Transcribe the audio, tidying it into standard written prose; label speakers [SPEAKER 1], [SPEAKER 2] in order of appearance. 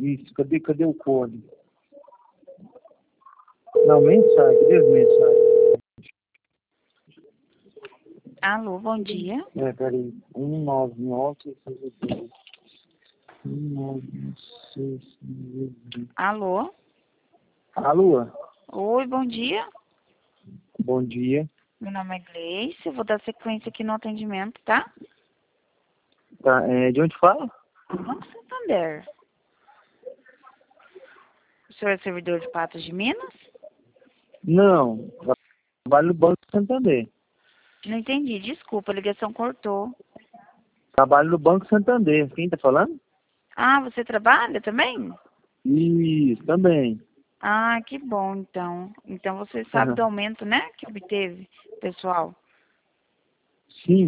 [SPEAKER 1] Isso, cadê o código? Não, mensagem, cadê as mensagens?
[SPEAKER 2] Alô, bom dia.
[SPEAKER 1] Peraí, 199, 196.
[SPEAKER 2] Alô?
[SPEAKER 1] Alô,
[SPEAKER 2] Oi, bom dia.
[SPEAKER 1] bom dia.
[SPEAKER 2] Meu nome é Gleice, eu vou dar sequência aqui no atendimento, tá?
[SPEAKER 1] Tá, de onde fala?
[SPEAKER 2] Banco Santander. O senhor é servidor de Patos de Minas?
[SPEAKER 1] Não, trabalho no Banco Santander.
[SPEAKER 2] Não entendi, desculpa, a ligação cortou.
[SPEAKER 1] Trabalho no Banco Santander. Quem tá falando?
[SPEAKER 2] Ah, você trabalha também?
[SPEAKER 1] Isso, também.
[SPEAKER 2] Ah, que bom, então. Então você sabe do aumento, né, que obteve, pessoal?
[SPEAKER 1] Sim.